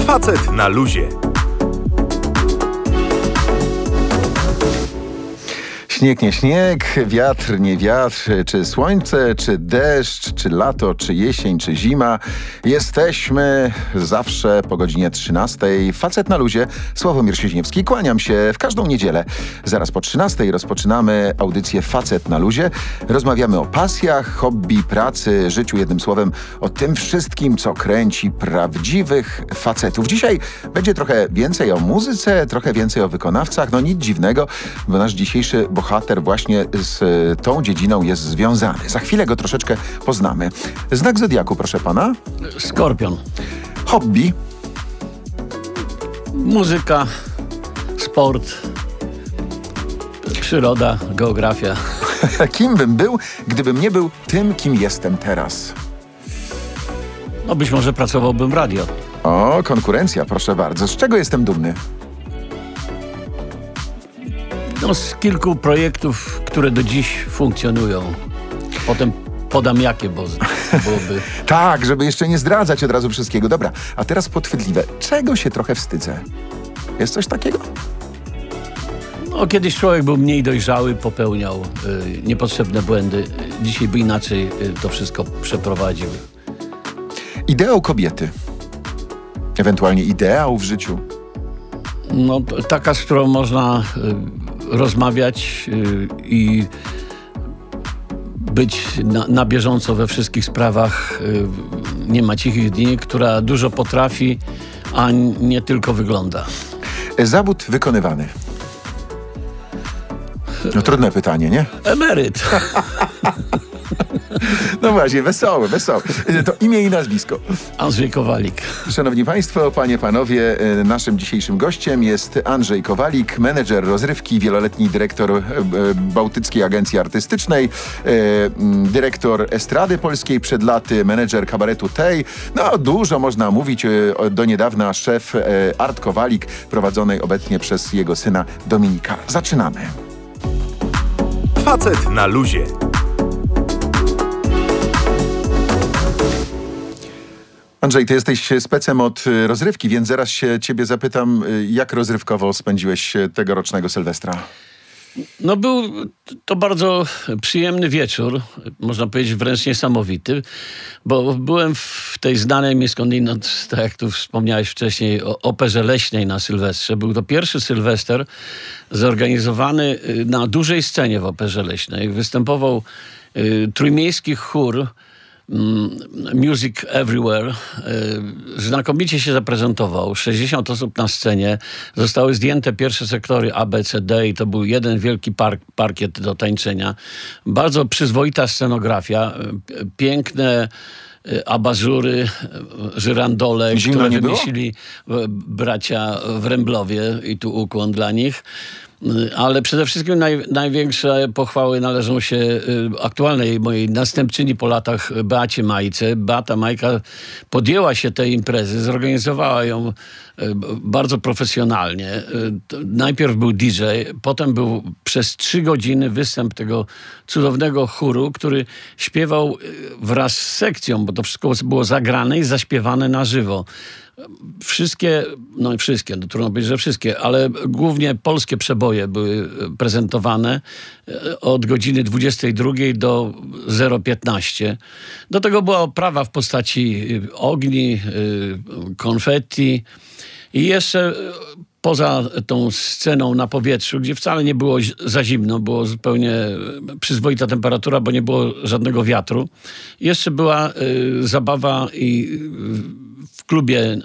Facet na luzie. Śnieg, nie śnieg, wiatr, nie wiatr, czy słońce, czy deszcz, czy lato, czy jesień, czy zima. Jesteśmy zawsze po godzinie 13. Facet na luzie. Sławomir Sieźniewski. Kłaniam się w każdą niedzielę. Zaraz po 13 rozpoczynamy audycję Facet na luzie. Rozmawiamy o pasjach, hobby, pracy, życiu. Jednym słowem o tym wszystkim, co kręci prawdziwych facetów. Dzisiaj będzie trochę więcej o muzyce, trochę więcej o wykonawcach. No nic dziwnego, bo nasz dzisiejszy bohater właśnie z tą dziedziną jest związany. Za chwilę go troszeczkę poznamy. Znak zodiaku, proszę pana? Skorpion. Hobby? Muzyka, sport, przyroda, geografia. Kim bym był, gdybym nie był tym, kim jestem teraz? No być może pracowałbym w radio. O, konkurencja, proszę bardzo. Z czego jestem dumny? No, z kilku projektów, które do dziś funkcjonują. Potem podam jakie, bo byłoby... Tak, żeby jeszcze nie zdradzać od razu wszystkiego. Dobra, a teraz podchwytliwe. Czego się trochę wstydzę? Jest coś takiego? No, kiedyś człowiek był mniej dojrzały, popełniał niepotrzebne błędy. Dzisiaj by inaczej to wszystko przeprowadził. Ideał kobiety. Ewentualnie ideał w życiu. No, taka, z którą można rozmawiać i być na bieżąco we wszystkich sprawach. Nie ma cichych dni, która dużo potrafi, a nie tylko wygląda. Zawód wykonywany. No trudne pytanie, nie? Emeryt. No właśnie, wesołe. To imię i nazwisko. Andrzej Kowalik. Szanowni Państwo, panie, panowie, naszym dzisiejszym gościem jest Andrzej Kowalik, menedżer rozrywki, wieloletni dyrektor Bałtyckiej Agencji Artystycznej, dyrektor Estrady Polskiej przed laty, menedżer kabaretu Tej. No dużo można mówić, do niedawna szef Art Kowalik, prowadzonej obecnie przez jego syna Dominika. Zaczynamy. Facet na luzie. Andrzej, ty jesteś specem od rozrywki, więc zaraz się ciebie zapytam, jak rozrywkowo spędziłeś tegorocznego Sylwestra? No był to bardzo przyjemny wieczór, można powiedzieć wręcz niesamowity, bo byłem w tej znanej mnie skądinąd, tak jak tu wspomniałeś wcześniej, o Operze Leśnej na Sylwestrze. Był to pierwszy Sylwester zorganizowany na dużej scenie w Operze Leśnej. Występował trójmiejski chór Music Everywhere. Znakomicie się zaprezentował. 60 osób na scenie. Zostały zdjęte pierwsze sektory A, B, C, D i to był jeden wielki parkiet do tańczenia. Bardzo przyzwoita scenografia. Piękne abażury, żyrandole, które wymyślili bracia w Remblowie i tu ukłon dla nich. Ale przede wszystkim największe pochwały należą się aktualnej mojej następczyni po latach Beacie Majce. Beata Majka podjęła się tej imprezy, zorganizowała ją bardzo profesjonalnie. Najpierw był DJ, potem był przez 3 godziny występ tego cudownego chóru, który śpiewał wraz z sekcją, bo to wszystko było zagrane i zaśpiewane na żywo. Wszystkie, no trudno powiedzieć, że wszystkie, ale głównie polskie przeboje były prezentowane od godziny 22 do 0:15. Do tego była oprawa w postaci ogni, konfetti i jeszcze poza tą sceną na powietrzu, gdzie wcale nie było za zimno, było zupełnie przyzwoita temperatura, bo nie było żadnego wiatru. Jeszcze była zabawa i w klubie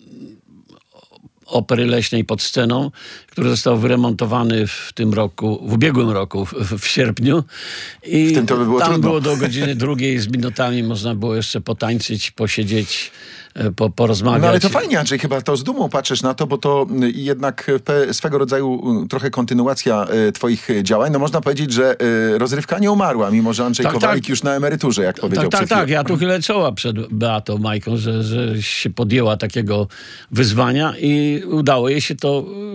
Opery Leśnej pod sceną, który został wyremontowany w ubiegłym roku, w sierpniu. I w tym to by było tam trudno. było do godziny 2 z minutami, można było jeszcze potańczyć, posiedzieć, porozmawiać. No ale to fajnie, Andrzej, chyba to z dumą patrzysz na to, bo to jednak swego rodzaju trochę kontynuacja twoich działań. No można powiedzieć, że rozrywka nie umarła, mimo że Andrzej Kowalik już na emeryturze, jak powiedział przed chwilą. Tak. Ja tu chylę czoła przed Beatą Majką, że się podjęła takiego wyzwania i udało jej się to w sposób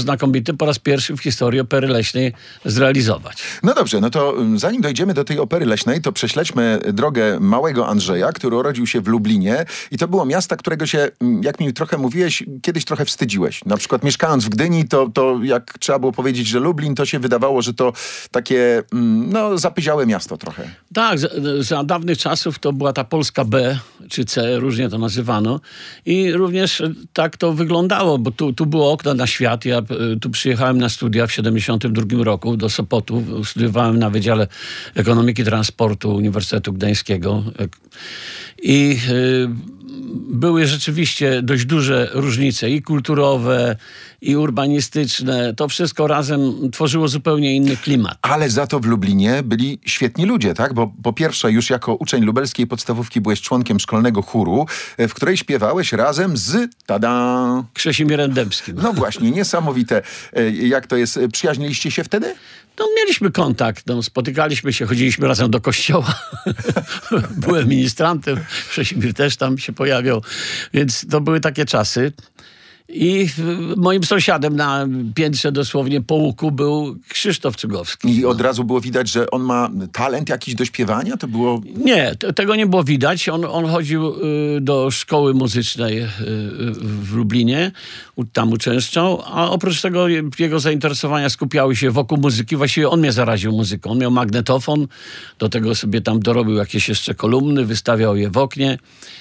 znakomity po raz pierwszy w historii Opery Leśnej zrealizować. No dobrze, no to zanim dojdziemy do tej Opery Leśnej, to prześledźmy drogę małego Andrzeja, który urodził się w Lublinie i to było miasta, którego się, jak mi trochę mówiłeś, kiedyś trochę wstydziłeś. Na przykład mieszkając w Gdyni, to jak trzeba było powiedzieć, że Lublin, to się wydawało, że to takie, no, zapyziałe miasto trochę. Tak, za dawnych czasów to była ta Polska B, czy C, różnie to nazywano. I również tak to wyglądało, bo tu było okno na świat. Ja tu przyjechałem na studia w 1972 roku do Sopotu. Studiowałem na Wydziale Ekonomiki Transportu Uniwersytetu Gdańskiego. I były rzeczywiście dość duże różnice i kulturowe, i urbanistyczne. To wszystko razem tworzyło zupełnie inny klimat. Ale za to w Lublinie byli świetni ludzie, tak? Bo po pierwsze już jako uczeń lubelskiej podstawówki byłeś członkiem szkolnego chóru, w której śpiewałeś razem z, tada, Krzesimierem Dębskim. no właśnie, niesamowite. Jak to jest? Przyjaźniliście się wtedy? No, mieliśmy kontakt, spotykaliśmy się, chodziliśmy razem do kościoła. Byłem ministrantem, Krzesimir też tam się pojawiał, więc to były takie czasy. I moim sąsiadem na piętrze dosłownie po łuku był Krzysztof Cugowski. I od razu było widać, że on ma talent jakiś do śpiewania? To było... Nie, tego nie było widać. On chodził do szkoły muzycznej w Lublinie, tam uczęszczał, a oprócz tego jego zainteresowania skupiały się wokół muzyki. Właściwie on mnie zaraził muzyką. On miał magnetofon, do tego sobie tam dorobił jakieś jeszcze kolumny, wystawiał je w oknie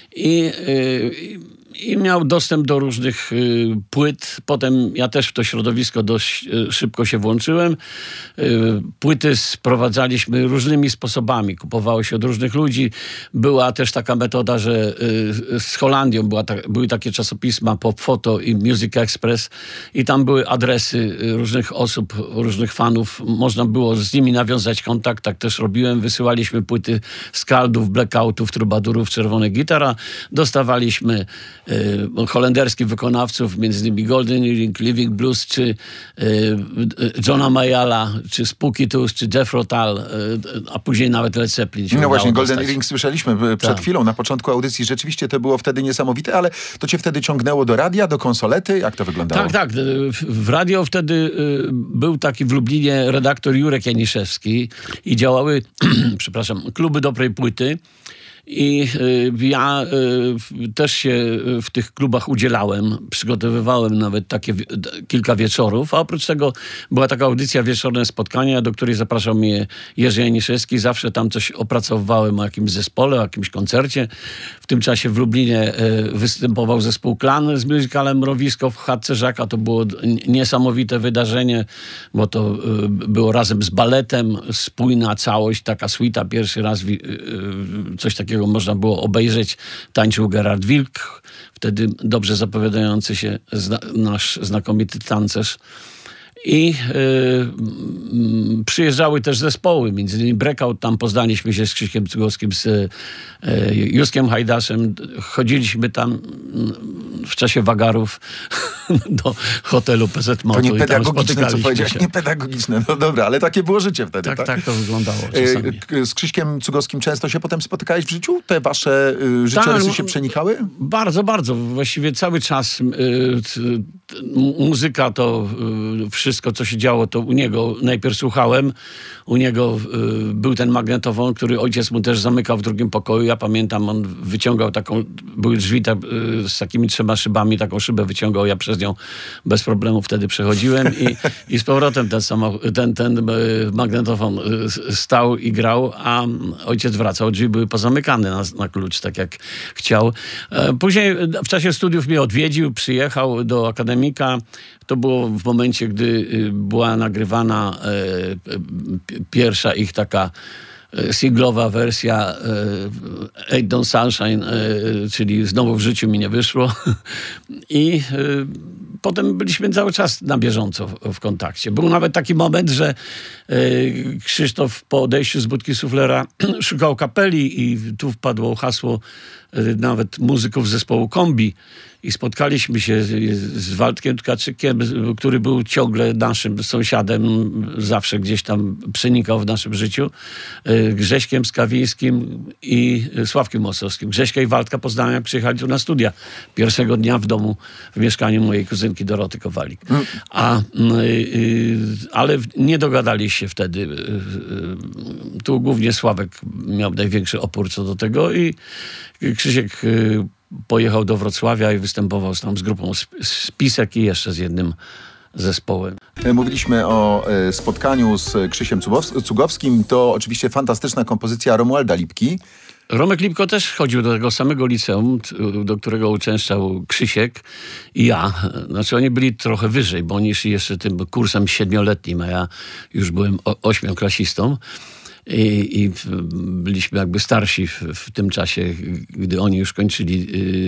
i miał dostęp do różnych płyt. Potem ja też w to środowisko dość szybko się włączyłem. Płyty sprowadzaliśmy różnymi sposobami. Kupowało się od różnych ludzi. Była też taka metoda, że z Holandią były takie czasopisma Pop Photo i Music Express i tam były adresy różnych osób, różnych fanów. Można było z nimi nawiązać kontakt. Tak też robiłem. Wysyłaliśmy płyty skaldów, blackoutów, trubadurów, czerwonych gitara. Dostawaliśmy holenderskich wykonawców, między innymi Golden Earring, Living Blues, czy Johna Mayalla, czy Spooky Tooth, czy Jethro Tull, a później nawet Led Zeppelin. No właśnie, Golden Earring słyszeliśmy przed chwilą, na początku audycji. Rzeczywiście to było wtedy niesamowite, ale to cię wtedy ciągnęło do radia, do konsolety? Jak to wyglądało? Tak. W radio wtedy był taki w Lublinie redaktor Jurek Janiszewski i działały, przepraszam, kluby dobrej płyty. I ja też się w tych klubach udzielałem, przygotowywałem nawet takie kilka wieczorów, a oprócz tego była taka audycja Wieczorne Spotkania, do której zapraszał mnie Jerzy Janiszewski. Zawsze tam coś opracowywałem o jakimś zespole, o jakimś koncercie. W tym czasie w Lublinie występował zespół Klan z musicalem Mrowisko w chatce Żaka. To było niesamowite wydarzenie, bo to było razem z baletem, spójna całość, taka suita. Pierwszy raz coś takiego można było obejrzeć. Tańczył Gerard Wilk, wtedy dobrze zapowiadający się nasz znakomity tancerz. I przyjeżdżały też zespoły, między innymi Breakout, tam poznaliśmy się z Krzyśkiem Cugowskim, z Józkiem Hajdaszem. Chodziliśmy tam w czasie wagarów do hotelu PZ Moto. To nie pedagogiczne, co powiedziałeś, się. nie pedagogiczne. No dobra, ale takie było życie wtedy, tak? Tak to wyglądało czasami. Z Krzyśkiem Cugowskim często się potem spotykałeś w życiu? Te wasze życiorysy się przenikały? Bardzo, bardzo. Właściwie cały czas muzyka to wszystko, co się działo, to u niego najpierw słuchałem. U niego był ten magnetofon, który ojciec mu też zamykał w drugim pokoju. Ja pamiętam, on wyciągał taką, były drzwi z takimi 3 szybami, taką szybę wyciągał, ja przez nią bez problemu wtedy przechodziłem i z powrotem ten magnetofon stał i grał, a ojciec wracał. Drzwi były pozamykane na klucz, tak jak chciał. Później w czasie studiów mnie odwiedził, przyjechał do akademika. To było w momencie, gdy była nagrywana pierwsza ich taka singlowa wersja Ain't No Sunshine, czyli Znowu w życiu mi nie wyszło. I potem byliśmy cały czas na bieżąco w kontakcie. Był nawet taki moment, że Krzysztof po odejściu z budki suflera szukał kapeli i tu wpadło hasło nawet muzyków zespołu Kombi. I spotkaliśmy się z Waldkiem Tkaczykiem, który był ciągle naszym sąsiadem, zawsze gdzieś tam przenikał w naszym życiu, Grześkiem Skawińskim i Sławkiem Mosowskim. Grześka i Waldka poznałem, jak przyjechali tu na studia. Pierwszego dnia w domu, w mieszkaniu mojej kuzyny siódemki Doroty Kowalik. Ale nie dogadali się wtedy. Tu głównie Sławek miał największy opór co do tego i Krzysiek pojechał do Wrocławia i występował tam z grupą Spisek i jeszcze z jednym zespołem. Mówiliśmy o spotkaniu z Krzysiem Cugowskim. To oczywiście fantastyczna kompozycja Romualda Lipki. Romek Lipko też chodził do tego samego liceum, do którego uczęszczał Krzysiek i ja. Znaczy oni byli trochę wyżej, bo oni szli jeszcze tym kursem 7-letnim, a ja już byłem 8-klasistą. I byliśmy jakby starsi w tym czasie, gdy oni już kończyli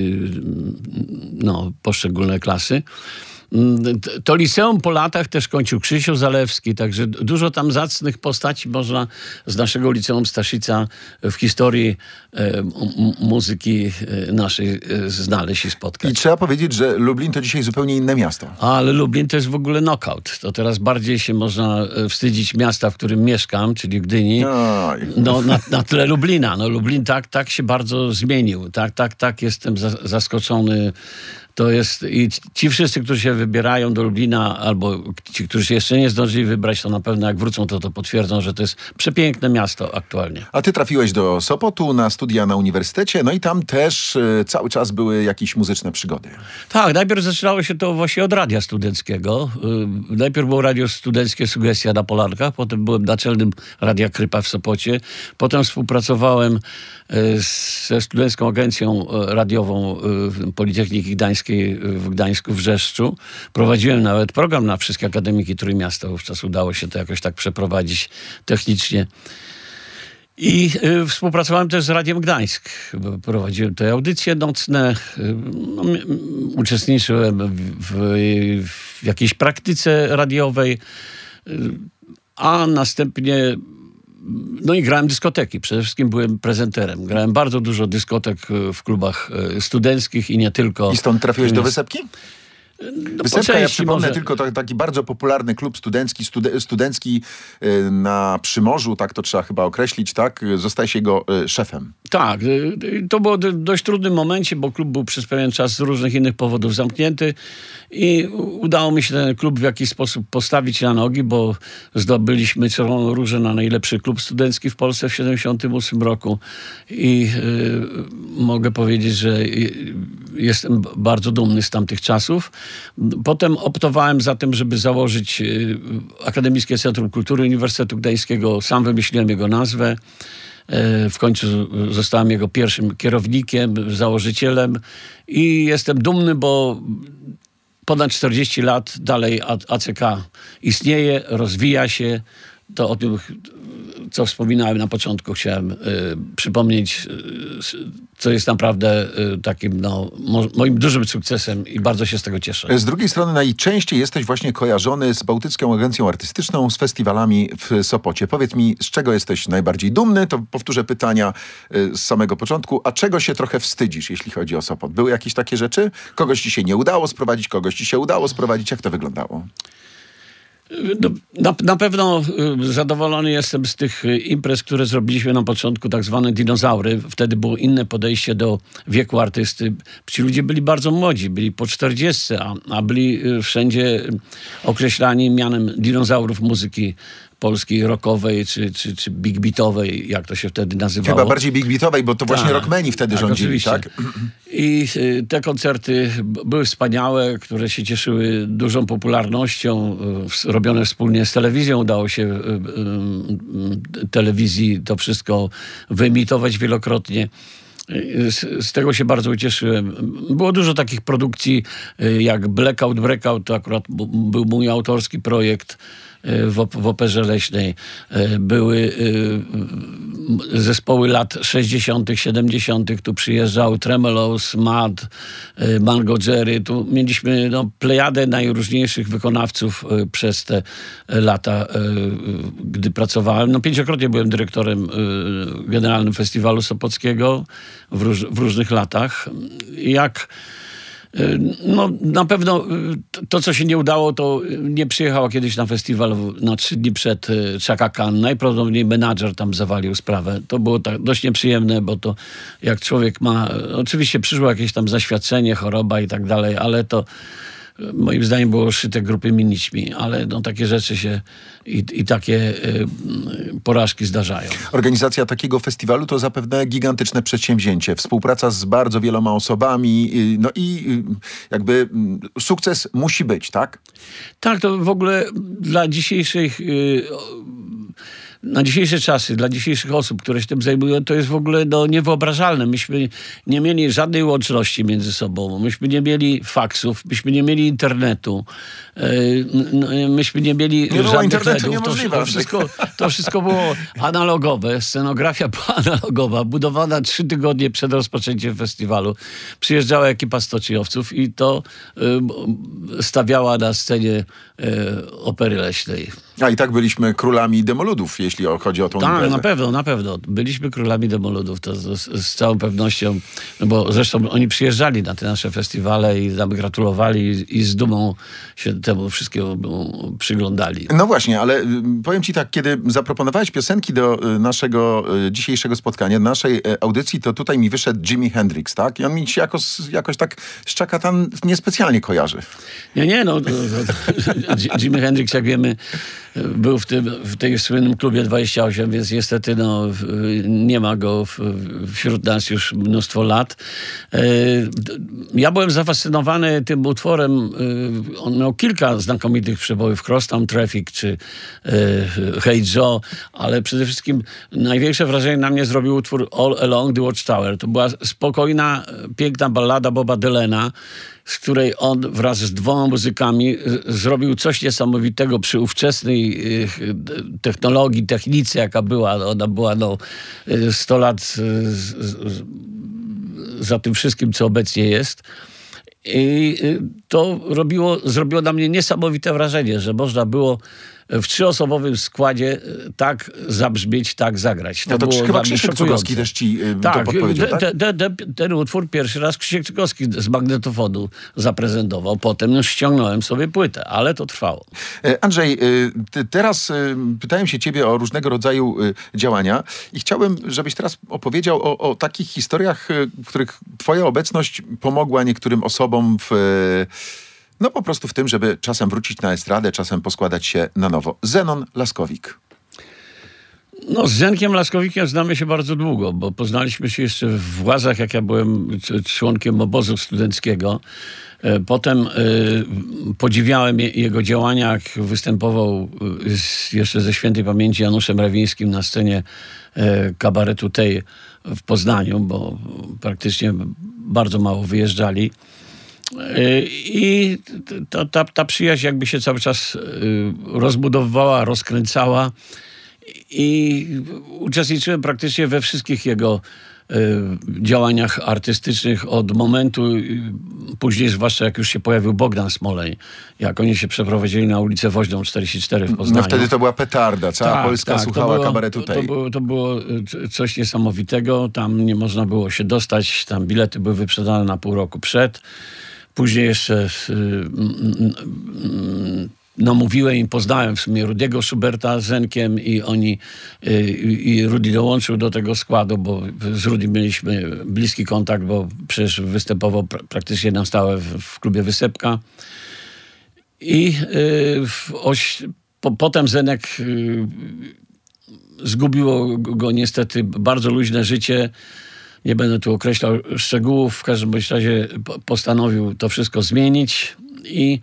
poszczególne klasy. To liceum po latach też kończył Krzysiu Zalewski, także dużo tam zacnych postaci można z naszego liceum Staszica w historii muzyki naszej znaleźć i spotkać. I trzeba powiedzieć, że Lublin to dzisiaj zupełnie inne miasto. Ale Lublin to jest w ogóle knockout. To teraz bardziej się można wstydzić miasta, w którym mieszkam, czyli Gdyni, na tle Lublina. No Lublin tak się bardzo zmienił. Tak jestem zaskoczony. To jest i ci wszyscy, którzy się wybierają do Lublina, albo ci, którzy się jeszcze nie zdążyli wybrać, to na pewno jak wrócą, to potwierdzą, że to jest przepiękne miasto aktualnie. A ty trafiłeś do Sopotu na studia na uniwersytecie, no i tam też cały czas były jakieś muzyczne przygody. Tak, najpierw zaczynało się to właśnie od radia studenckiego. Najpierw było radio studenckie Sugestia na Polarkach, potem byłem naczelnym Radia Krypa w Sopocie, potem współpracowałem ze Studencką Agencją Radiową Politechniki Gdańskiej w Gdańsku, w Rzeszczu. Prowadziłem nawet program na wszystkie akademiki Trójmiasta. Wówczas udało się to jakoś tak przeprowadzić technicznie. I współpracowałem też z Radiem Gdańsk. Prowadziłem te audycje nocne. Uczestniczyłem w jakiejś praktyce radiowej, a następnie i grałem dyskoteki. Przede wszystkim byłem prezenterem. Grałem bardzo dużo dyskotek w klubach studenckich i nie tylko. I stąd trafiłeś do Wysepki? Wysepka, ja przypomnę, może... tylko taki bardzo popularny klub studencki na Przymorzu, tak to trzeba chyba określić, tak? Zostałeś jego szefem. Tak, to było w dość trudnym momencie, bo klub był przez pewien czas z różnych innych powodów zamknięty i udało mi się ten klub w jakiś sposób postawić na nogi, bo zdobyliśmy Czerwoną Różę na najlepszy klub studencki w Polsce w 1978 roku i mogę powiedzieć, że jestem bardzo dumny z tamtych czasów. Potem optowałem za tym, żeby założyć Akademickie Centrum Kultury Uniwersytetu Gdańskiego. Sam wymyśliłem jego nazwę. W końcu zostałem jego pierwszym kierownikiem, założycielem i jestem dumny, bo ponad 40 lat dalej ACK istnieje, rozwija się. To o tym, co wspominałem na początku, chciałem przypomnieć, co jest naprawdę takim moim dużym sukcesem i bardzo się z tego cieszę. Z drugiej strony najczęściej jesteś właśnie kojarzony z Bałtycką Agencją Artystyczną, z festiwalami w Sopocie. Powiedz mi, z czego jesteś najbardziej dumny? To powtórzę pytania z samego początku. A czego się trochę wstydzisz, jeśli chodzi o Sopot? Były jakieś takie rzeczy? Kogoś ci się nie udało sprowadzić, kogoś ci się udało sprowadzić. Jak to wyglądało? Na pewno zadowolony jestem z tych imprez, które zrobiliśmy na początku, tak zwane dinozaury. Wtedy było inne podejście do wieku artysty. Ci ludzie byli bardzo młodzi, byli po 40, a byli wszędzie określani mianem dinozaurów muzyki polskiej rockowej czy big beatowej, jak to się wtedy nazywało. Chyba bardziej big beatowej, bo to właśnie rockmeni wtedy rządzili, oczywiście. tak? I te koncerty były wspaniałe, które się cieszyły dużą popularnością, robione wspólnie z telewizją. Udało się telewizji to wszystko wyemitować wielokrotnie. Z tego się bardzo ucieszyłem. Było dużo takich produkcji jak Blackout, Breakout, to akurat był mój autorski projekt w Operze Leśnej. Były zespoły lat 60., 70. Tu przyjeżdżał Tremelows, Mad, Mango Jerry. Tu mieliśmy plejadę najróżniejszych wykonawców przez te lata, gdy pracowałem. 5-krotnie byłem dyrektorem Generalnym Festiwalu Sopockiego w różnych latach. Na pewno to, co się nie udało, to nie przyjechała kiedyś na festiwal na 3 dni przed Chaka Khan. Najprawdopodobniej menadżer tam zawalił sprawę. To było tak dość nieprzyjemne, bo to jak człowiek ma... Oczywiście przyszło jakieś tam zaświadczenie, choroba i tak dalej, ale to moim zdaniem było szyte grubymi nićmi, ale no, takie rzeczy się i takie porażki zdarzają. Organizacja takiego festiwalu to zapewne gigantyczne przedsięwzięcie. Współpraca z bardzo wieloma osobami, no i jakby sukces musi być, tak? Tak, to w ogóle dla na dzisiejsze czasy, dla dzisiejszych osób, które się tym zajmują, to jest w ogóle niewyobrażalne. Myśmy nie mieli żadnej łączności między sobą. Myśmy nie mieli faksów, myśmy nie mieli internetu, myśmy nie mieli żadnych mediów. To wszystko było analogowe. Scenografia była analogowa, budowana 3 tygodnie przed rozpoczęciem festiwalu. Przyjeżdżała ekipa stoczniowców i to stawiała na scenie Opery Leśnej. A i tak byliśmy królami demoludów, jeśli chodzi o tą imprezę. Tak, na pewno. Byliśmy królami demoludów, to z całą pewnością, no bo zresztą oni przyjeżdżali na te nasze festiwale i nam gratulowali i z dumą się temu wszystkiemu przyglądali. No właśnie, ale powiem ci tak, kiedy zaproponowałeś piosenki do naszego dzisiejszego spotkania, naszej audycji, to tutaj mi wyszedł Jimi Hendrix, tak? I on mi się jakoś tak z Chaka Khan niespecjalnie kojarzy. Nie, Jimi Hendrix, jak wiemy, był w tej słynnym klubie 28, więc niestety nie ma go wśród nas już mnóstwo lat. Ja byłem zafascynowany tym utworem. On miał kilka znakomitych przebojów, Crosstown Traffic czy Hey Joe, ale przede wszystkim największe wrażenie na mnie zrobił utwór All Along the Watchtower. To była spokojna, piękna ballada Boba Dylana, z której on wraz z 2 muzykami zrobił coś niesamowitego przy ówczesnej technologii, technice, jaka była. Ona była 100 lat za tym wszystkim, co obecnie jest. I to zrobiło na mnie niesamowite wrażenie, że można było w 3-osobowym składzie tak zabrzmieć, tak zagrać. To chyba Krzysiek Cugowski też ci to podpowiedział, tak? Ten utwór pierwszy raz Krzysiek Cugowski z magnetofonu zaprezentował. Potem już ściągnąłem sobie płytę, ale to trwało. Andrzej, teraz pytałem się ciebie o różnego rodzaju działania i chciałbym, żebyś teraz opowiedział o takich historiach, w których twoja obecność pomogła niektórym osobom po prostu w tym, żeby czasem wrócić na estradę, czasem poskładać się na nowo. Zenon Laskowik. Z Zenkiem Laskowikiem znamy się bardzo długo, bo poznaliśmy się jeszcze w Łazach, jak ja byłem członkiem obozu studenckiego. Potem podziwiałem jego działania, jak występował jeszcze ze świętej pamięci Januszem Rewińskim na scenie kabaretu tej w Poznaniu, bo praktycznie bardzo mało wyjeżdżali. I ta przyjaźń jakby się cały czas rozbudowywała, rozkręcała i uczestniczyłem praktycznie we wszystkich jego działaniach artystycznych od momentu, później zwłaszcza jak już się pojawił Bogdan Smolej, jak oni się przeprowadzili na ulicę Woźną 44 w Poznaniu. No wtedy to była petarda, cała Polska słuchała kabaretu tej. To było coś niesamowitego, tam nie można było się dostać, tam bilety były wyprzedane na pół roku przed. Później jeszcze namówiłem i poznałem w sumie Rudiego Schuberta z Zenkiem i Rudy dołączył do tego składu, bo z Rudy mieliśmy bliski kontakt, bo przecież występował praktycznie na stałe w klubie Wysepka. I potem Zenek zgubiło go niestety bardzo luźne życie. Nie będę tu określał szczegółów. W każdym razie postanowił to wszystko zmienić i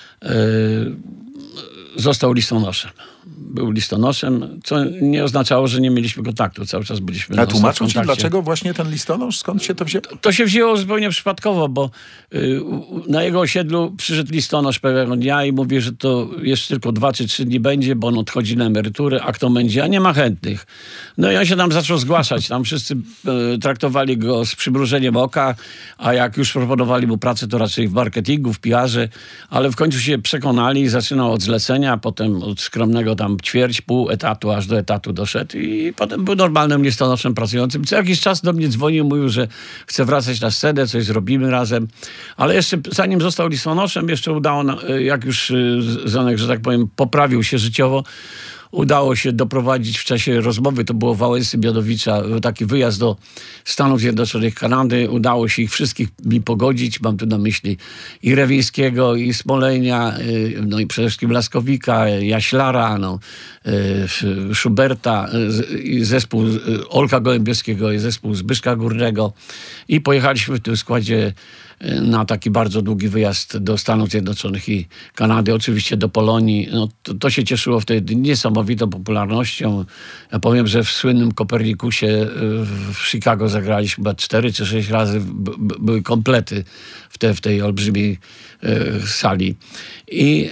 został listonoszem. Był listonoszem, co nie oznaczało, że nie mieliśmy kontaktu. Cały czas byliśmy A tłumaczą ci, dlaczego właśnie ten listonosz? Skąd się to wzięło? To się wzięło zupełnie przypadkowo, bo na jego osiedlu przyszedł listonosz pewnego dnia i mówi, że to jeszcze tylko 2 czy 3 dni będzie, bo on odchodzi na emeryturę, a kto będzie? A nie ma chętnych. No i on się tam zaczął zgłaszać. Tam wszyscy traktowali go z przymrużeniem oka, a jak już proponowali mu pracę, to raczej w marketingu, w PR-ze, ale w końcu się przekonali i zaczynał od zlecenia, potem od skromnego tam ćwierć, pół etatu, aż do etatu doszedł i potem był normalnym listonoszem pracującym. Co jakiś czas do mnie dzwonił, mówił, że chce wracać na scenę, coś zrobimy razem. Ale jeszcze zanim został listonoszem, jeszcze udało, jak już Zenek, że tak powiem, poprawił się życiowo, udało się doprowadzić w czasie rozmowy, to było Wałęsy Miodowicza, taki wyjazd do Stanów Zjednoczonych, Kanady. Udało się ich wszystkich mi pogodzić. Mam tu na myśli i Rewińskiego, i Smolenia, no i przede wszystkim Laskowika, Jaślara, Schuberta, i zespół Olka Gołębiowskiego, i zespół Zbyszka Górnego. I pojechaliśmy w tym składzie na taki bardzo długi wyjazd do Stanów Zjednoczonych i Kanady, oczywiście do Polonii. No, to się cieszyło wtedy niesamowitą popularnością. Ja powiem, że w słynnym Kopernikusie w Chicago zagraliśmy chyba 4 czy 6 razy. Były komplety w tej olbrzymiej sali. I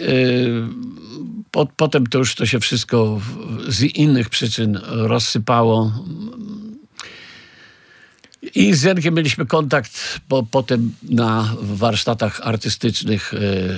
potem to się wszystko z innych przyczyn rozsypało. I z Zenkiem mieliśmy kontakt potem na warsztatach artystycznych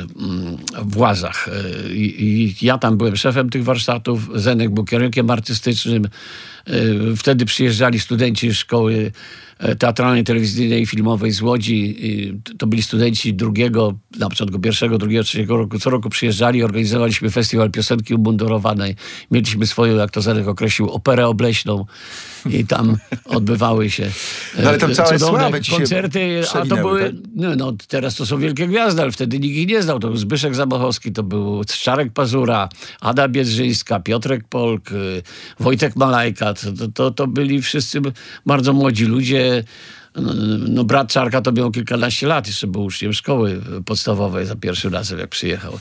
w Łazach. I ja tam byłem szefem tych warsztatów, Zenek był kierunkiem artystycznym. Wtedy przyjeżdżali studenci szkoły teatralnej, telewizyjnej i filmowej z Łodzi. To byli studenci na początku pierwszego, drugiego, trzeciego roku. Co roku przyjeżdżali, organizowaliśmy festiwal piosenki umundurowanej. Mieliśmy swoją, jak to Zenek określił, operę obleśną. I tam odbywały się ale tam całe sławy koncerty, a to były, tak? teraz to są wielkie gwiazdy, ale wtedy nikt ich nie znał. To był Zbyszek Zamachowski, to był Czarek Pazura, Ada Biedrzyńska, Piotrek Polk, Wojtek Malajka. To byli wszyscy bardzo młodzi ludzie. No, brat Czarka to miał kilkanaście lat, jeszcze był uczniem szkoły podstawowej za pierwszym razem, jak przyjechał.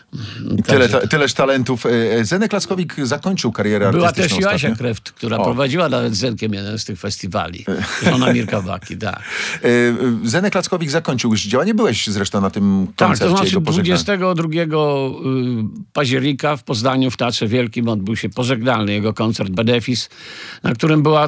Tyleż talentów. Zenek Laskowik zakończył karierę artystyczną. Była też Joasia Kreft, która prowadziła nawet z Zenkiem jeden z tych festiwali. Żona Mirka Baki, tak. Zenek Laskowik zakończył już działanie. Byłeś zresztą na tym koncercie. Tak, to znaczy jego pożegnania. 22 października w Poznaniu w Teatrze Wielkim odbył się pożegnalny jego koncert Benefis, na którym była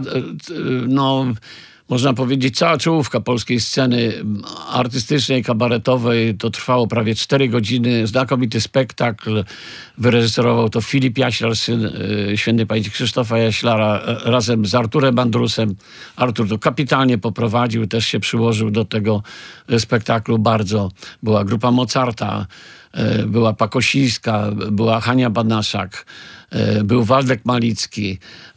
można powiedzieć, cała czołówka polskiej sceny artystycznej, kabaretowej. To trwało prawie 4 godziny. Znakomity spektakl. Wyreżyserował to Filip Jaślar, syn świętej pamięci Krzysztofa Jaślara, razem z Arturem Andrusem. Artur to kapitalnie poprowadził, też się przyłożył do tego spektaklu bardzo. Była grupa Mozarta, była Pakosińska, była Hania Banaszak, był Waldek Malicki,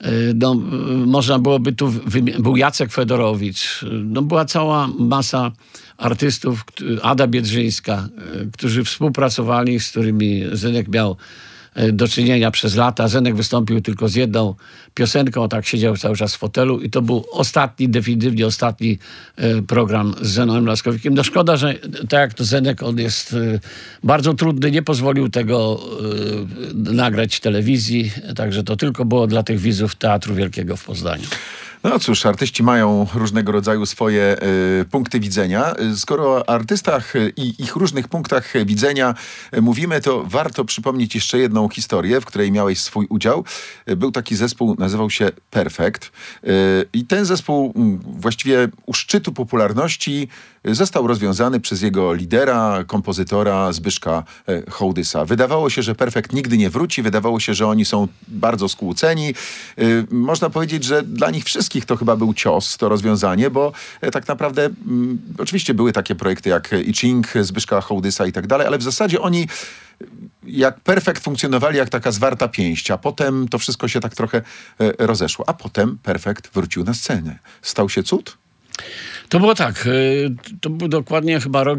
można byłoby tu był Jacek Fedorowicz, była cała masa artystów, Ada Biedrzyńska, którzy współpracowali, z którymi Zenek miał do czynienia przez lata. Zenek wystąpił tylko z jedną piosenką, tak siedział cały czas w fotelu i to był definitywnie ostatni program z Zenem Laskowikiem. No szkoda, że tak jak to Zenek, on jest bardzo trudny, nie pozwolił tego nagrać w telewizji, także to tylko było dla tych widzów Teatru Wielkiego w Poznaniu. No cóż, artyści mają różnego rodzaju swoje punkty widzenia. Skoro o artystach i ich różnych punktach widzenia mówimy, to warto przypomnieć jeszcze jedną historię, w której miałeś swój udział. Był taki zespół, nazywał się Perfekt. I ten zespół właściwie u szczytu popularności został rozwiązany przez jego lidera, kompozytora Zbyszka Hołdysa. Wydawało się, że Perfekt nigdy nie wróci. Wydawało się, że oni są bardzo skłóceni. Można powiedzieć, że dla nich wszystkich to chyba był cios, to rozwiązanie, bo tak naprawdę oczywiście były takie projekty jak I Ching, Zbyszka Hołdysa i tak dalej, ale w zasadzie oni jak Perfekt funkcjonowali jak taka zwarta pięść, a potem to wszystko się tak trochę rozeszło. A potem Perfekt wrócił na scenę. Stał się cud? To było tak, to był dokładnie chyba rok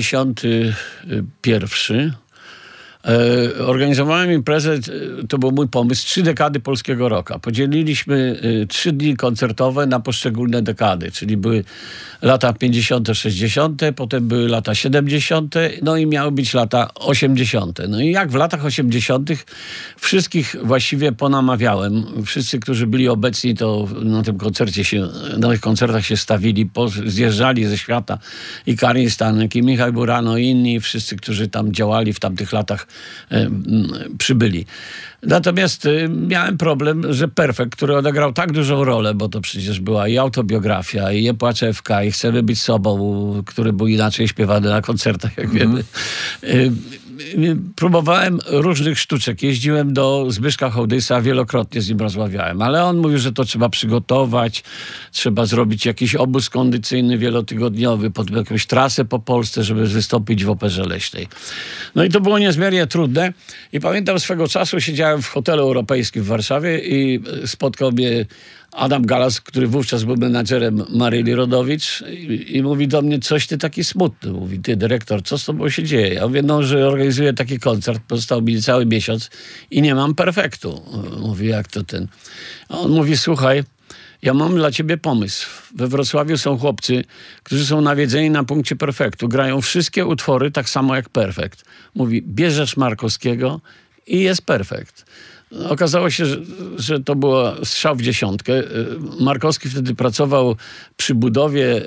91. Organizowałem imprezę, to był mój pomysł, 3 dekady polskiego rocka. Podzieliliśmy 3 dni koncertowe na poszczególne dekady, czyli były lata 50., 60., potem były lata 70., no i miały być lata 80. No i jak w latach 80. wszystkich właściwie ponamawiałem. Wszyscy, którzy byli obecni, to na tym koncercie na tych koncertach się stawili, zjeżdżali ze świata i Karin Stanek, i Michał Burano, i inni, wszyscy, którzy tam działali w tamtych latach, przybyli. Natomiast miałem problem, że Perfekt, który odegrał tak dużą rolę, bo to przecież była i autobiografia, i Jepłaczewka, i Chcemy być sobą, który był inaczej śpiewany na koncertach, jak wiemy. próbowałem różnych sztuczek. Jeździłem do Zbyszka Hołdysa, wielokrotnie z nim rozmawiałem, ale on mówił, że to trzeba przygotować, trzeba zrobić jakiś obóz kondycyjny wielotygodniowy, pod jakąś trasę po Polsce, żeby wystąpić w Operze Leśnej. No i to było niezmiernie trudne. I pamiętam, swego czasu siedziałem w hotelu europejskim w Warszawie i spotkał mnie Adam Galas, który wówczas był menadżerem Maryli Rodowicz i mówi do mnie: coś ty taki smutny. Mówi: ty, dyrektor, co z tobą się dzieje? Ja mówię: no, że organizuję taki koncert, pozostał mi cały miesiąc i nie mam perfektu. Mówi: jak to ten? A on mówi: słuchaj, ja mam dla ciebie pomysł. We Wrocławiu są chłopcy, którzy są nawiedzeni na punkcie perfektu. Grają wszystkie utwory tak samo jak perfekt. Mówi: bierzesz Markowskiego i jest perfekt. Okazało się, że to było strzał w dziesiątkę. Markowski wtedy pracował przy budowie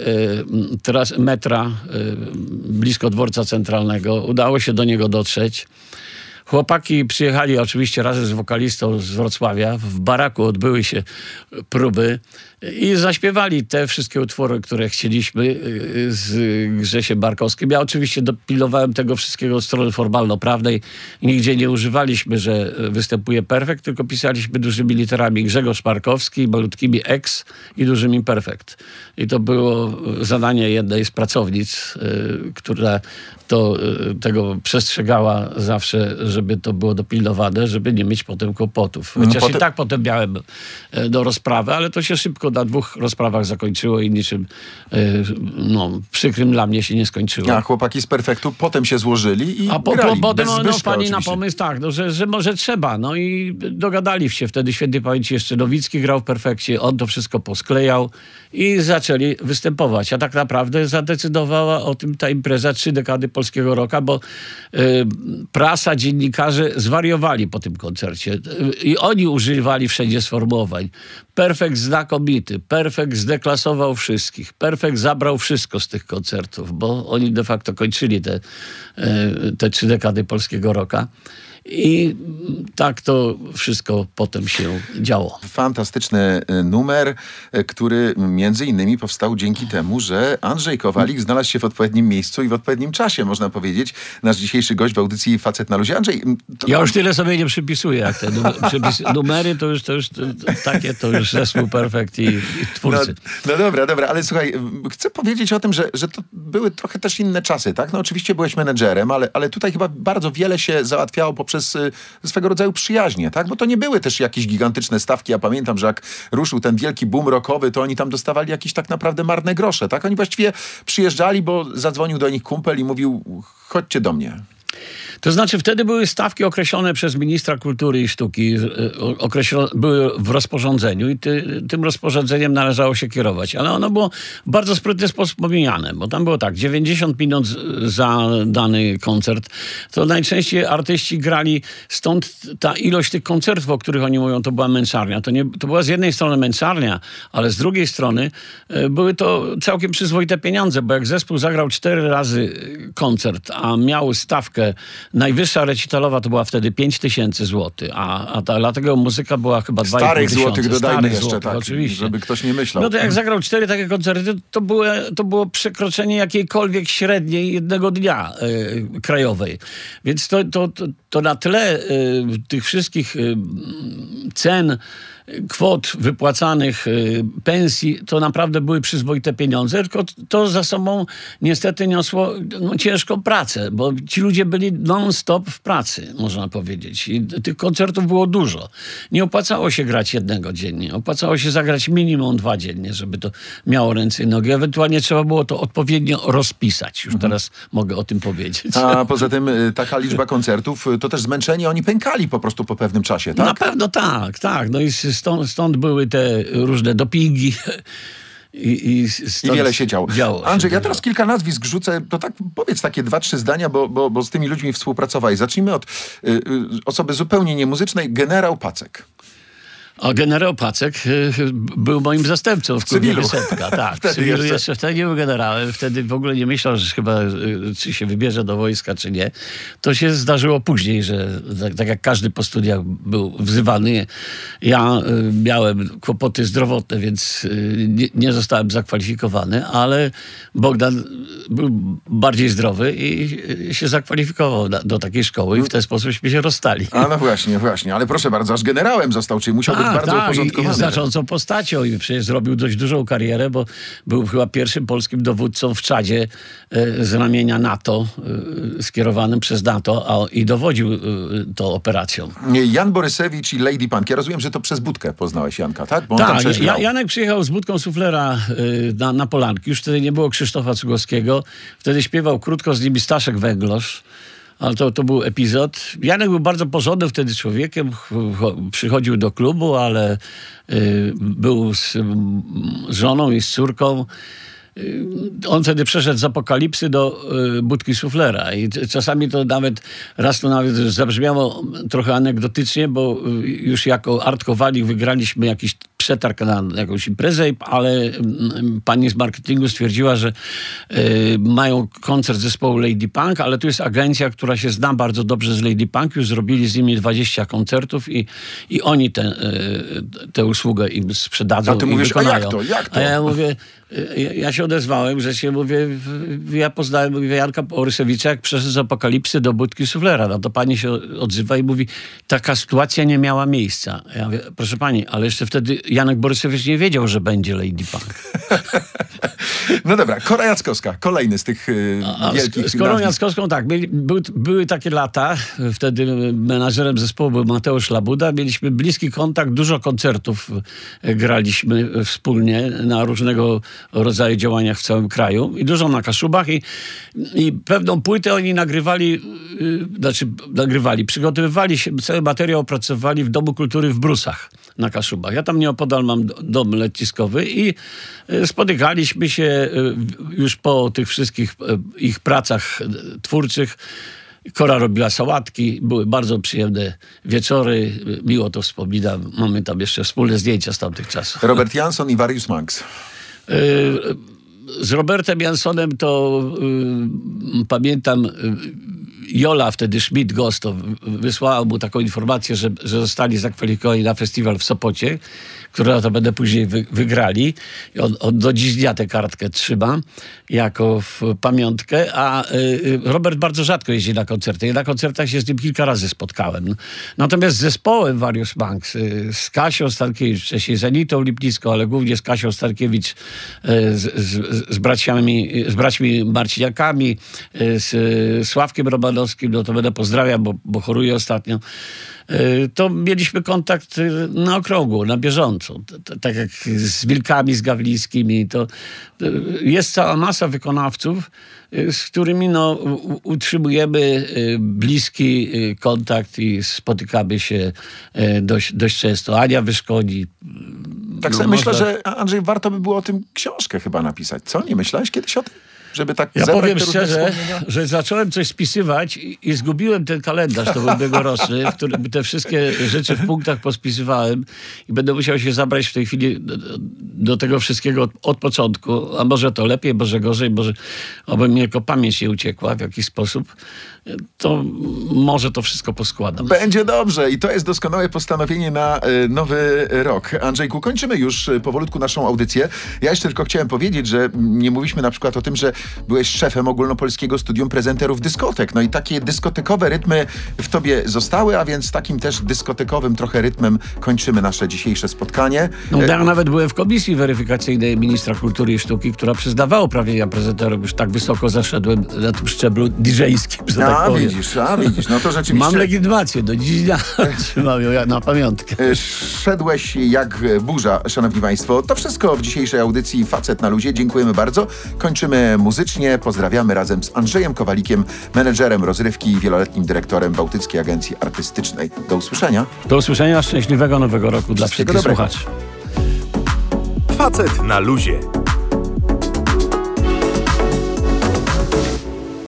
metra blisko dworca centralnego. Udało się do niego dotrzeć. Chłopaki przyjechali oczywiście razem z wokalistą z Wrocławia. W baraku odbyły się próby i zaśpiewali te wszystkie utwory, które chcieliśmy z Grzesiem Barkowskim. Ja oczywiście dopilnowałem tego wszystkiego od strony formalno-prawnej. Nigdzie nie używaliśmy, że występuje perfekt, tylko pisaliśmy dużymi literami Grzegorz Markowski, malutkimi X i dużymi perfekt. I to było zadanie jednej z pracownic, która tego przestrzegała zawsze, żeby to było dopilnowane, żeby nie mieć potem kłopotów. Chociaż i tak potem miałem do rozprawy, ale to się szybko na 2 rozprawach zakończyło i niczym przykrym dla mnie się nie skończyło. A chłopaki z perfektu potem się złożyli i grali. Potem Zbyszka, wpadli na oczywiście. pomysł, tak, że może trzeba. No i dogadali się wtedy, świętej pamięci jeszcze Nowicki grał w perfekcie, on to wszystko posklejał i zaczęli występować. A tak naprawdę zadecydowała o tym ta impreza 3 dekady polskiego rocka, bo prasa, dziennikarze zwariowali po tym koncercie. I oni używali wszędzie sformułowań: perfekt znakomity, perfekt zdeklasował wszystkich, perfekt zabrał wszystko z tych koncertów, bo oni de facto kończyli te 3 dekady polskiego rocka. I tak to wszystko potem się działo. Fantastyczny numer, który między innymi powstał dzięki temu, że Andrzej Kowalik znalazł się w odpowiednim miejscu i w odpowiednim czasie, można powiedzieć. Nasz dzisiejszy gość w audycji Facet na luzie. Andrzej... Ja już tyle sobie nie przypisuję, jak te numery, to już zespół Perfekt i twórcy. No dobra, ale słuchaj, chcę powiedzieć o tym, że to były trochę też inne czasy, tak? No oczywiście byłeś menedżerem, ale tutaj chyba bardzo wiele się załatwiało poprzez swego rodzaju przyjaźnie, tak? Bo to nie były też jakieś gigantyczne stawki. Ja pamiętam, że jak ruszył ten wielki boom rockowy, to oni tam dostawali jakieś tak naprawdę marne grosze, tak? Oni właściwie przyjeżdżali, bo zadzwonił do nich kumpel i mówił: chodźcie do mnie. To znaczy wtedy były stawki określone przez ministra kultury i sztuki, były w rozporządzeniu i tym rozporządzeniem należało się kierować. Ale ono było w bardzo sprytny sposób pomijane, bo tam było tak: 90 minut za dany koncert. To najczęściej artyści grali, stąd ta ilość tych koncertów, o których oni mówią, to była męczarnia. To była z jednej strony męczarnia, ale z drugiej strony były to całkiem przyzwoite pieniądze, bo jak zespół zagrał 4 razy koncert, a miał stawkę, najwyższa recitalowa to była wtedy 5000 złotych, dlatego muzyka była chyba 2,5 tysiąca. Starych złotych dodajmy jeszcze, złotych, tak, oczywiście. żeby ktoś nie myślał. No to jak zagrał 4 takie koncerty, to było przekroczenie jakiejkolwiek średniej jednego dnia krajowej. Więc to na tle tych wszystkich cen, kwot wypłacanych, pensji, to naprawdę były przyzwoite pieniądze, tylko to za sobą niestety niosło ciężką pracę, bo ci ludzie byli non-stop w pracy, można powiedzieć. I tych koncertów było dużo. Nie opłacało się grać jednego dziennie. Opłacało się zagrać minimum 2 dziennie, żeby to miało ręce i nogi. Ewentualnie trzeba było to odpowiednio rozpisać. Już teraz mogę o tym powiedzieć. A poza tym taka liczba koncertów, to też zmęczeni, oni pękali po prostu po pewnym czasie, tak? Na pewno tak. No i stąd były te różne dopingi. I wiele się działo. Andrzej, ja teraz kilka nazwisk rzucę, to tak powiedz takie 2-3 zdania, bo z tymi ludźmi współpracowałeś. Zacznijmy od osoby zupełnie niemuzycznej, generał Pacek. A generał Pacek był moim zastępcą w klubie cywilu. Wysetka. Tak, Wtedy w cywilu jeszcze. jeszcze wtedy nie był generałem. Wtedy w ogóle nie myślał, że chyba czy się wybierze do wojska, czy nie. To się zdarzyło później, że tak jak każdy po studiach był wzywany. Ja miałem kłopoty zdrowotne, więc nie zostałem zakwalifikowany, ale Bogdan był bardziej zdrowy i się zakwalifikował do takiej szkoły i w ten sposób się rozstali. A no właśnie, ale proszę bardzo, aż generałem został, czyli musiał być bardzo uporządkowany. I znaczącą postacią i przecież zrobił dość dużą karierę, bo był chyba pierwszym polskim dowódcą w Czadzie z ramienia NATO, skierowanym przez NATO i dowodził tą operacją. Jan Borysewicz i Lady Punk. Ja rozumiem, że to przez Budkę poznałeś Janka, tak? Bo on tam Tak, przecież grał. Janek przyjechał z budką suflera na Polanki. Już wtedy nie było Krzysztofa Cugowskiego. Wtedy śpiewał krótko z nimi Staszek Węglosz. Ale to był epizod. Janek był bardzo porządnym wtedy człowiekiem. Przychodził do klubu, ale był z żoną i z córką. On wtedy przeszedł z Apokalipsy do budki suflera i czasami to nawet zabrzmiało trochę anegdotycznie, bo już jako Art Kowalik wygraliśmy jakiś przetarg na jakąś imprezę, ale pani z marketingu stwierdziła, że mają koncert zespołu Lady Punk, ale tu jest agencja, która się zna bardzo dobrze z Lady Punk, już zrobili z nimi 20 koncertów i oni tę usługę im sprzedadzą. A ty mówisz, wykonają. a jak to? A ja mówię, ja się odezwałem, że się mówię, ja poznałem Janka Borysewicza, jak przeszedł z Apokalipsy do budki suflera. No to pani się odzywa i mówi, taka sytuacja nie miała miejsca. Ja mówię, proszę pani, ale jeszcze wtedy Janek Borysewicz nie wiedział, że będzie Lady Punk. No dobra, Kora Jackowska, kolejny z tych wielkich Z Korą nazwisk. Jackowską tak, były takie lata, wtedy menadżerem zespołu był Mateusz Labuda, mieliśmy bliski kontakt, dużo koncertów graliśmy wspólnie na różnego rodzaju działaniach w całym kraju i dużo na Kaszubach i pewną płytę oni przygotowywali się, cały materiał opracowali w Domu Kultury w Brusach na Kaszubach. Ja tam nieopodal mam dom leciskowy i spotykaliśmy się już po tych wszystkich ich pracach twórczych. Kora robiła sałatki, były bardzo przyjemne wieczory, miło to wspominam. Mamy tam jeszcze wspólne zdjęcia z tamtych czasów. Robert Jansson i Various Monks. Z Robertem Janssonem to pamiętam, Jola wtedy Schmidt-Gosto wysłała mu taką informację, że zostali zakwalifikowani na festiwal w Sopocie, który to będę później wygrali. I on do dziś dnia tę kartkę trzyma jako pamiątkę, a Robert bardzo rzadko jeździ na koncerty. Ja na koncertach się z nim kilka razy spotkałem. Natomiast z zespołem Various Monks, z Kasią Stankiewicz, wcześniej z Anitą Lipnicką, ale głównie z Kasią Stankiewicz, z braćmi Marciniakami, z Sławkiem Romanowskim, no to będę pozdrawiam, bo choruję ostatnio. To mieliśmy kontakt na okrągło, na bieżąco. Tak jak z Wilkami, z Gawlińskimi. To jest cała masa wykonawców, z którymi utrzymujemy bliski kontakt i spotykamy się dość często. Ania Wyszkodzi. Tak sobie myślę, że Andrzej, warto by było o tym książkę chyba napisać. Co? Nie myślałeś kiedyś o tym? Żeby tak Ja zebrać powiem te różne szczerze, wspomnienia? że zacząłem coś spisywać i zgubiłem ten kalendarz, to był ubiegłoroczny, w którym te wszystkie rzeczy w punktach pospisywałem i będę musiał się zabrać w tej chwili do tego wszystkiego od początku, a może to lepiej, może gorzej, może oby mi jako pamięć nie uciekła w jakiś sposób, to może to wszystko poskładam. Będzie dobrze i to jest doskonałe postanowienie na nowy rok. Andrzejku, kończymy już powolutku naszą audycję. Ja jeszcze tylko chciałem powiedzieć, że nie mówiliśmy na przykład o tym, że byłeś szefem Ogólnopolskiego Studium Prezenterów Dyskotek. No i takie dyskotekowe rytmy w tobie zostały, a więc takim też dyskotekowym trochę rytmem kończymy nasze dzisiejsze spotkanie. No, ja nawet byłem w komisji weryfikacyjnej ministra kultury i sztuki, która przyznawała uprawnienia prezenterom. Już tak wysoko zaszedłem na tym szczeblu DJ-skim, że tak powiem. widzisz, no to rzeczywiście... Mam legitymację, do dziś dnia trzymam ją na pamiątkę. Szedłeś jak burza, szanowni państwo. To wszystko w dzisiejszej audycji Facet na luzie. Dziękujemy bardzo. Kończymy muzycznie. Pozdrawiamy razem z Andrzejem Kowalikiem, menedżerem rozrywki i wieloletnim dyrektorem Bałtyckiej Agencji Artystycznej. Do usłyszenia. Do usłyszenia, szczęśliwego nowego roku dla wszystkich dobrego. słuchaczy. Facet na luzie.